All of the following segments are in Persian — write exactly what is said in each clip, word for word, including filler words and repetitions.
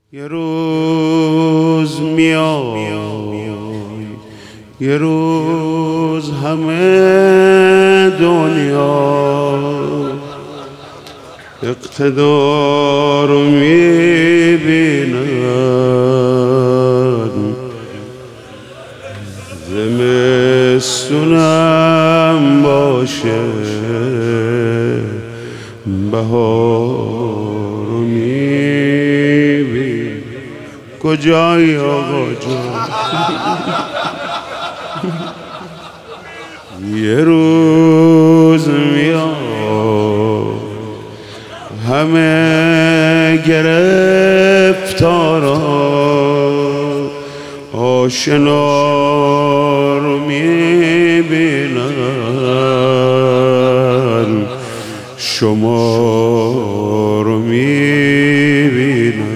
یه روز میای، یه روز همه دنیا اقتدار رو میبینن. زمستونم باشه بهار رو میبینن. کجایی آقا جان؟ یه روز میاد همه گرفتارا آشنا رو میبینن، شما رو میبینن.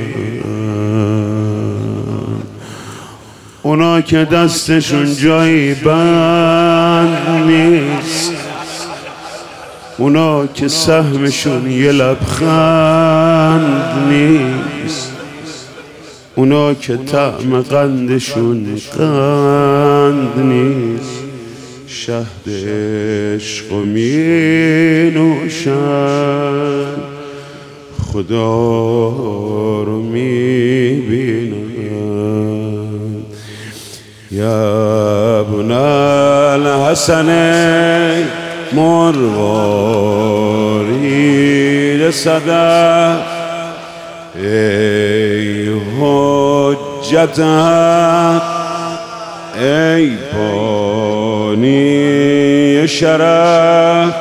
اونا که دستشون جایی بند نیست، اونا که سهمشون یه لبخند نیست، اونا که طعم قندشون قند نیست، شهد عشق و می نوشن، خدا رو می بینن. یا ابن الحسن مروارید صدف، ای حجت حق، ای بانی شرف،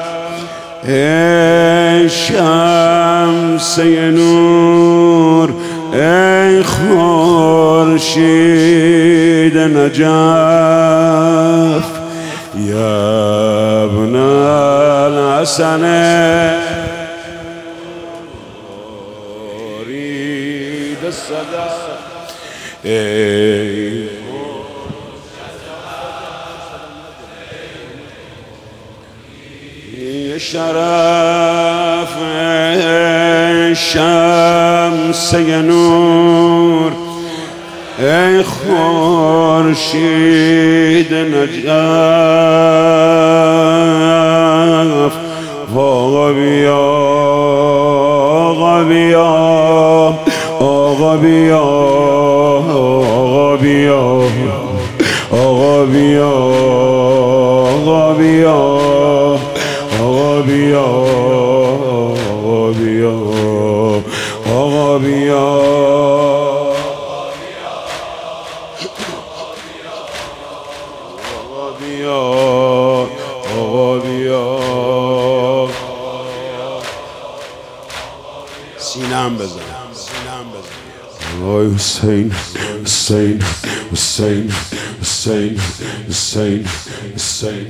ای شمسه نور، ای خورشید نجف. یا ابن الحسن مروارید صدف، ای شرف، ای شمسه نور، ای خورشید نجف. آقا بیا، آقا بیا، آقا بیا، آقا بیا، آقا بیا، آقا بیا، آقا بیا، آقا بیا، آقا بیا. آقا بیا، سینم بزن، سینم بزن. آی حسین، حسین، حسین، حسین، حسین، حسین.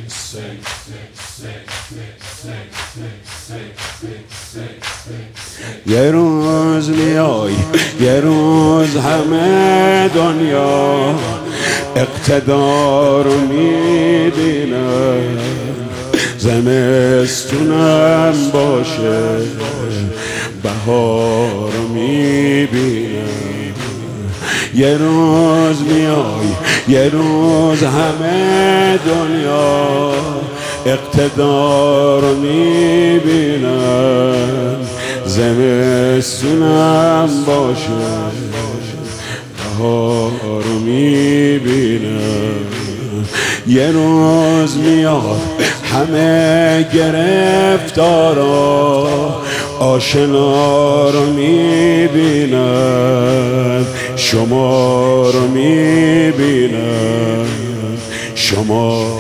یه روز میای، یه روز همه دنیا اقتدار رو میبینن. زمستونم باشه بهار رو میبینن. یه روز میای، یه روز همه دنیا اقتدار رو میبینن. زمستونم باشه بهار رو میبینن. یه روز میاد همه گرفتارا آشنا رو میبینن، شما رو میبینن، شما رو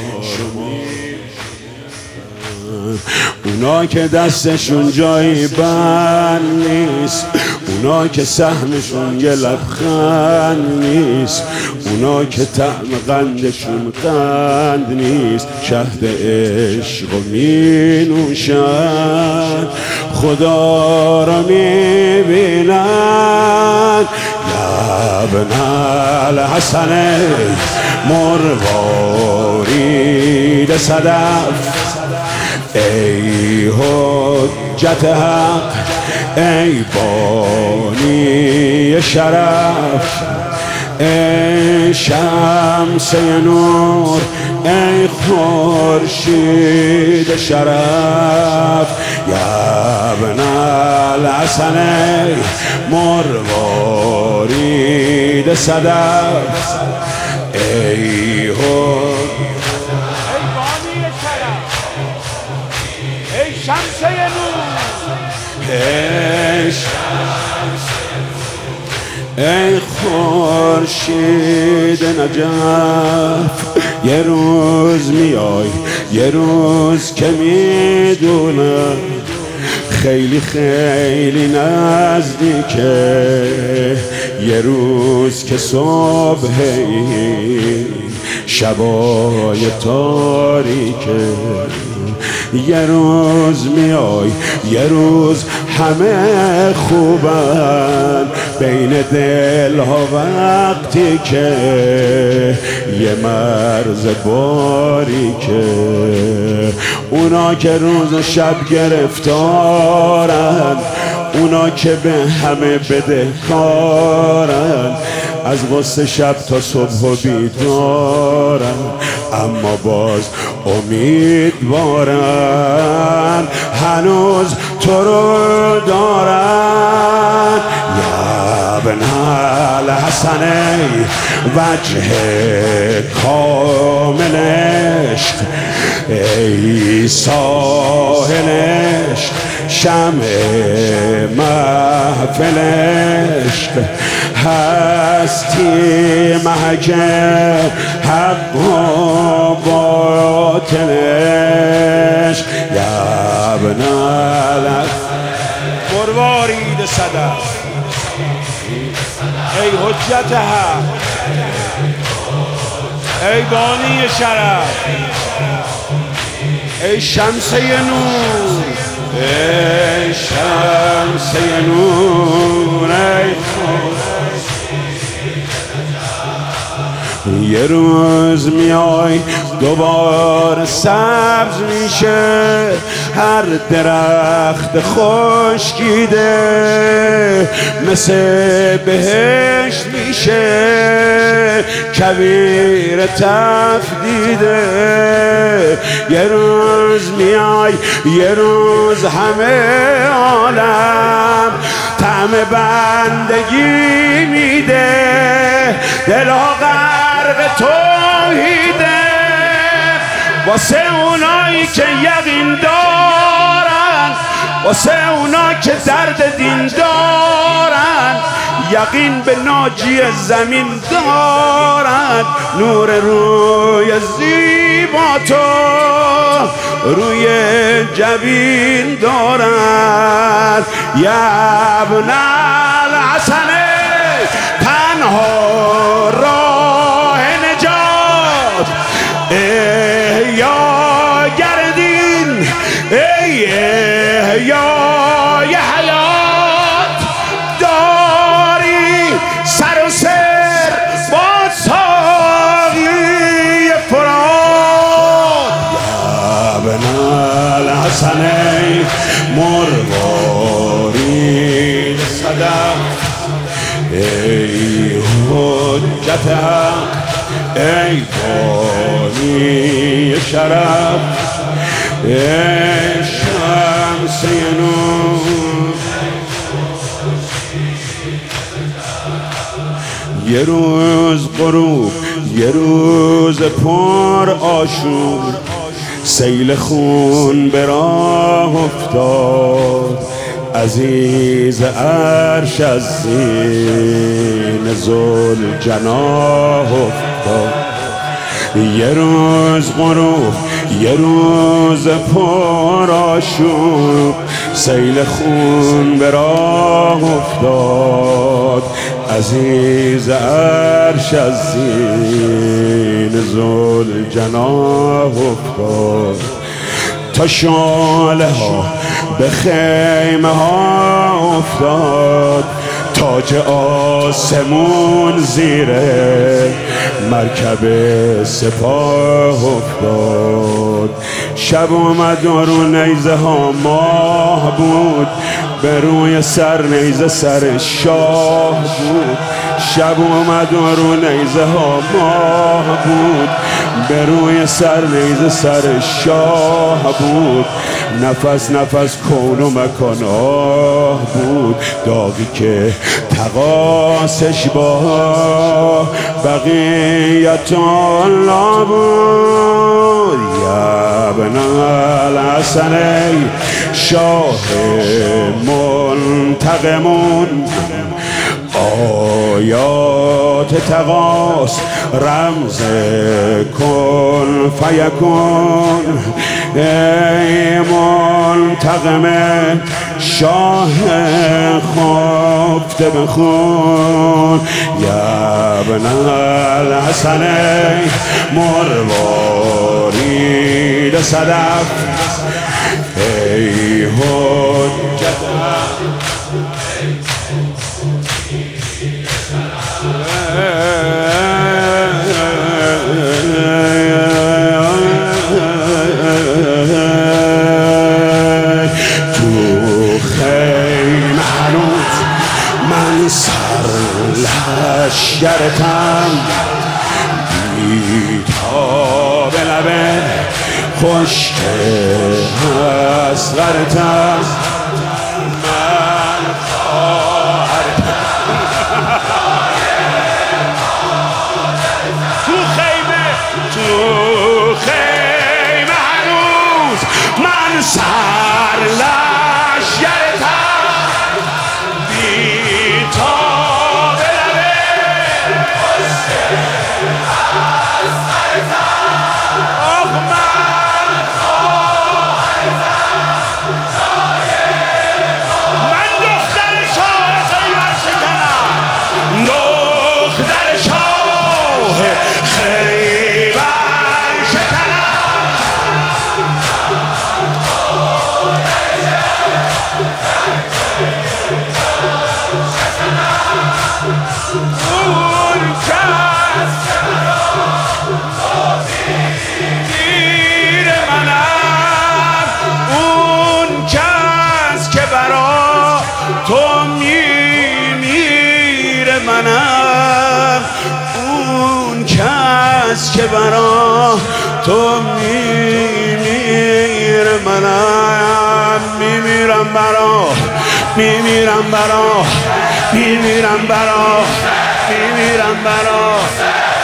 اونا که دستشون جایی بند نیست، اونا که سهمشون یه لبخند نیست، اونا که طعم قندشون قند نیست، شهد عشق و می نوشن، خدا را می بینن. یا ابن الحسن مروارید صدف، ای حجت حق، ای بانی شرف، ای شمسه نور، ای خورشید شرف، یا ابن الحسن ای مروارید صدف، ای هو ای شمسه نور، ای ای خورشید نجف، یه روز میای، یه روز که میدونم خیلی خیلی نزدیکه، یه روز که صبحی شبای تاریکه، یه روز میای، یه روز همه خوبن بین دلها وقتی که یه مرز باریکه، اونا که روز و شب گرفتارن، اونا که به همه بدهکارن، از غصه شب تا صبح و بیدارن، اما باز امیدوارن، هنوز تو رو دارن. یا ابن الحسن ای وجه کامل عشق، ای ساحل عشق، شمع محفل عشق، هستی محک حق و باطل عشق، یا ابن الحسن مروارید صدف، ای حجت حق، ای بانی شرف، ای شمسه نور، ای شمسه نور، ای یه روز میای دوباره سبز میشه هر درخت خشکیده، مثل بهشت میشه کویر تفدیده، یه روز میای، یه روز همه عالم طعم بندگی میده، دلها غرق توحیده، واسه اونایی که یقین دارن، واسه اونا که درد دین دارن، یقین به ناجی زمین دارن، نور روی زیبا تو روی جبین دارن. یا ابن الحسن تنها راه نجات، احیا گردین، ای احیای حیات، داری سر و سر با ساقی فرات. یا ابن الحسن مروارید صدف، ای حجت حق، ای بانی شرف، ای شمسه نور، یه روز غروب، یه روز پر آشور، سیل خون به راه افتاد، عزیز عرش از زین ذوالجناح افتاد، یه روز غروب، یه روز پر آشوب، سیل خون به راه افتاد، عزیز عرش از زین ذوالجناح افتاد، تا شعله ها به خیمه ها افتاد، تاج آسمون زیر مرکب سپاه افتاد، شب اومد و رو نیزه ها ماه بود، به روی سر نیزه سر شاه بود، شب اومد و رو نیزه ها ماه بود. به روی سر نیزه سر شاه بود، نفس نفس کون و مکان آه بود. داغی که تقاسش با بقیت الله بود. یا ابن الحسن ای شاه منتقمون، آیات تقاس رمز کن فیکون. ای منتقم شاه خفته بخون، یا ابن الحسن ای مروارید صدف، ای حجت لشگرتم، بیتاب لبه خشک اصغرتم، من خواهرتم تو خیمه تو خیمه هنوز من سر لشگرتم، بیتاب منم، اون کس که برا تو میمیره منم، میمیرم برا میمیرم برا میمیرم برا میمیرم برا